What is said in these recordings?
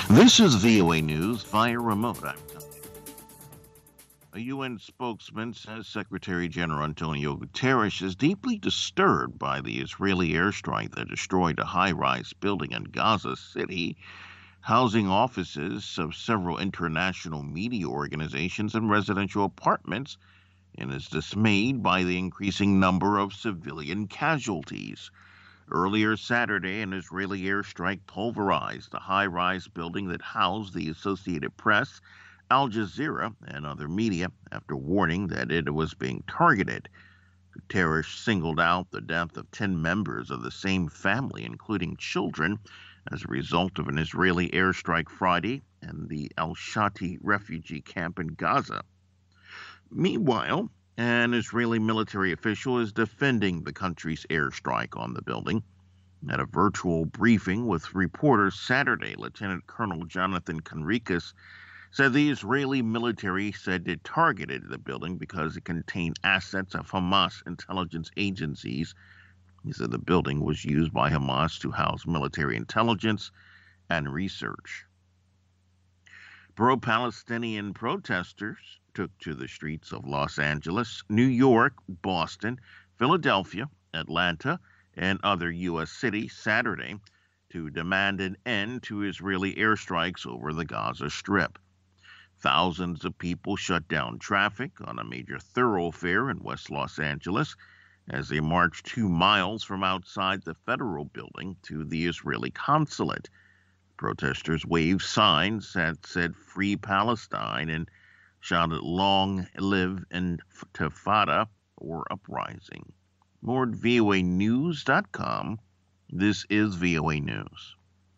This is VOA News via remote. I'm Tony. A UN spokesman says Secretary General Antonio Guterres is deeply disturbed by the Israeli airstrike that destroyed a high-rise building in Gaza City, housing offices of several international media organizations and residential apartments, and is dismayed by the increasing number of civilian casualties. Earlier Saturday, an Israeli airstrike pulverized the high-rise building that housed the Associated Press, Al Jazeera, and other media after warning that it was being targeted. Guterres singled out the death of 10 members of the same family, including children, as a result of an Israeli airstrike Friday in the Al-Shati refugee camp in Gaza. Meanwhile, an Israeli military official is defending the country's airstrike on the building. At a virtual briefing with reporters Saturday, Lieutenant Colonel Jonathan Conricus said the Israeli military said it targeted the building because it contained assets of Hamas intelligence agencies. He said the building was used by Hamas to house military intelligence and research. Pro-Palestinian protesters took to the streets of Los Angeles, New York, Boston, Philadelphia, Atlanta, and other U.S. cities Saturday to demand an end to Israeli airstrikes over the Gaza Strip. Thousands of people shut down traffic on a major thoroughfare in West Los Angeles as they marched 2 miles from outside the federal building to the Israeli consulate. Protesters waved signs that said "Free Palestine" and shouted "Long live Intifada" or uprising. More at voanews.com. This is VOA News.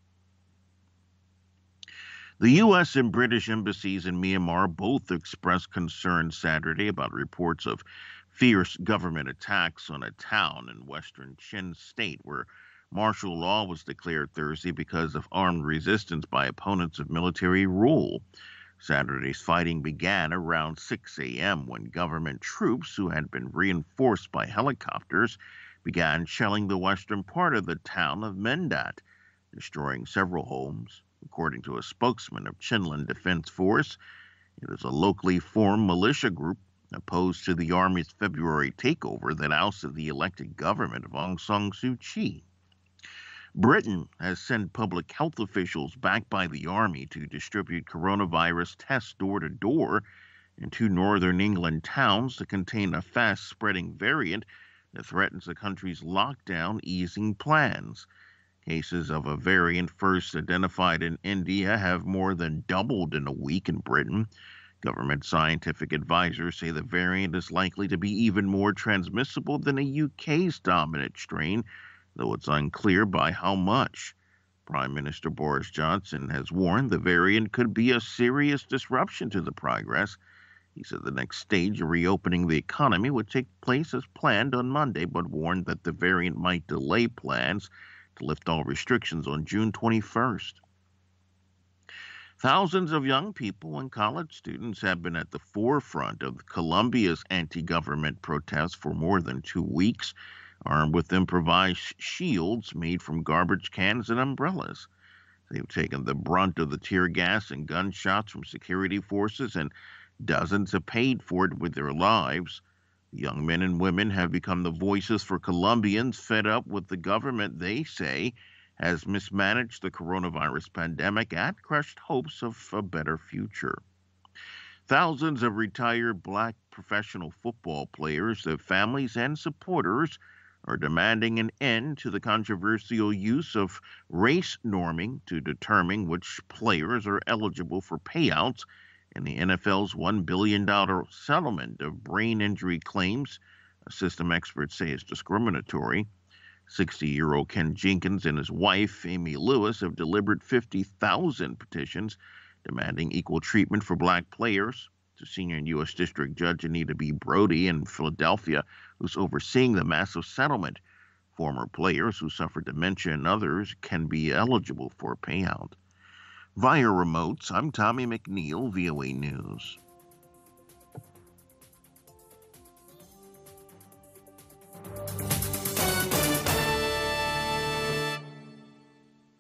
The U.S. and British embassies in Myanmar both expressed concern Saturday about reports of fierce government attacks on a town in western Chin State where martial law was declared Thursday because of armed resistance by opponents of military rule. Saturday's fighting began around 6 a.m. when government troops, who had been reinforced by helicopters, began shelling the western part of the town of Mendat, destroying several homes. According to a spokesman of Chinland Defense Force, it is a locally formed militia group opposed to the Army's February takeover that ousted the elected government of Aung San Suu Kyi. Britain has sent public health officials backed by the Army to distribute coronavirus tests door to door in 2 northern England towns to contain a fast-spreading variant that threatens the country's lockdown easing plans. Cases of a variant first identified in India have more than doubled in a week in Britain. Government scientific advisors say the variant is likely to be even more transmissible than the UK's dominant strain, though it's unclear by how much. Prime Minister Boris Johnson has warned the variant could be a serious disruption to the progress. He said the next stage of reopening the economy would take place as planned on Monday, but warned that the variant might delay plans to lift all restrictions on June 21st. Thousands of young people and college students have been at the forefront of Colombia's anti-government protests for more than 2 weeks, armed with improvised shields made from garbage cans and umbrellas. They've taken the brunt of the tear gas and gunshots from security forces, and dozens have paid for it with their lives. The young men and women have become the voices for Colombians fed up with the government they say has mismanaged the coronavirus pandemic and crushed hopes of a better future. Thousands of retired black professional football players, their families, and supporters are demanding an end to the controversial use of race norming to determine which players are eligible for payouts in the NFL's $1 billion settlement of brain injury claims, system experts say is discriminatory. 60-year-old Ken Jenkins and his wife, Amy Lewis, have delivered 50,000 petitions demanding equal treatment for black players. To senior U.S. District Judge Anita B. Brody in Philadelphia, who's overseeing the massive settlement. Former players who suffer dementia and others can be eligible for a payout. Via remotes, I'm Tommy McNeil, VOA News.